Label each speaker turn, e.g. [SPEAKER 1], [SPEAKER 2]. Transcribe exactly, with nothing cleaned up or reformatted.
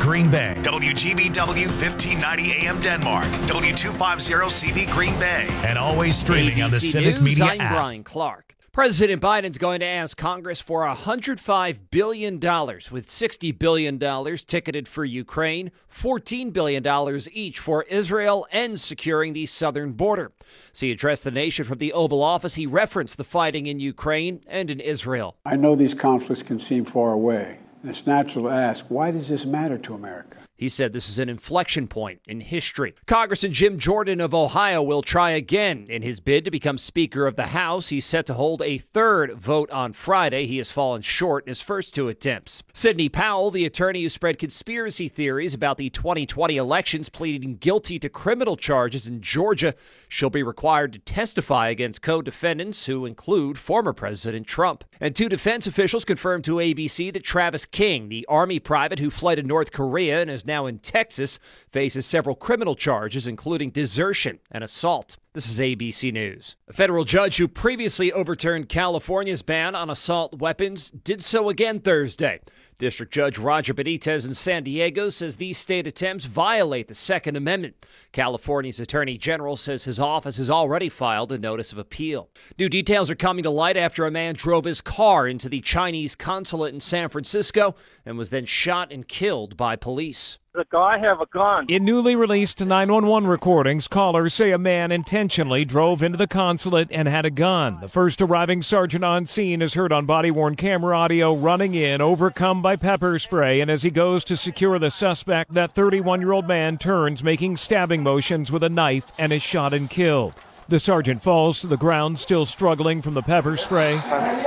[SPEAKER 1] Green Bay. W G B W fifteen ninety A M Denmark. W two fifty C V Green Bay. And always streaming on the Civic
[SPEAKER 2] News,
[SPEAKER 1] Media
[SPEAKER 2] I'm
[SPEAKER 1] app.
[SPEAKER 2] Brian Clark. President Biden's going to ask Congress for one hundred five billion dollars, with sixty billion dollars ticketed for Ukraine, fourteen billion dollars each for Israel, and securing the southern border. As he addressed the nation from the Oval Office, he referenced the fighting in Ukraine and in Israel.
[SPEAKER 3] I know these conflicts can seem far away, and it's natural to ask, why does this matter to America?
[SPEAKER 2] He said this is an inflection point in history. Congressman Jim Jordan of Ohio will try again in his bid to become Speaker of the House. He's set to hold a third vote on Friday. He has fallen short in his first two attempts. Sidney Powell, the attorney who spread conspiracy theories about the twenty twenty elections, pleading guilty to criminal charges in Georgia. She'll be required to testify against co-defendants who include former President Trump. And two defense officials confirmed to A B C that Travis King, the Army private who fled to North Korea and is now in Texas, faces several criminal charges, including desertion and assault. This is A B C News. A federal judge who previously overturned California's ban on assault weapons did so again Thursday. District Judge Roger Benitez in San Diego says these state attempts violate the Second Amendment. California's Attorney General says his office has already filed a notice of appeal. New details are coming to light after a man drove his car into the Chinese consulate in San Francisco and was then shot and killed by police.
[SPEAKER 4] The guy have a gun.
[SPEAKER 5] In newly released nine one one recordings, callers say a man intentionally drove into the consulate and had a gun. The first arriving sergeant on scene is heard on body-worn camera audio running in, overcome by pepper spray, and as he goes to secure the suspect, that thirty-one-year-old man turns, making stabbing motions with a knife, and is shot and killed. The sergeant falls to the ground, still struggling from the pepper spray.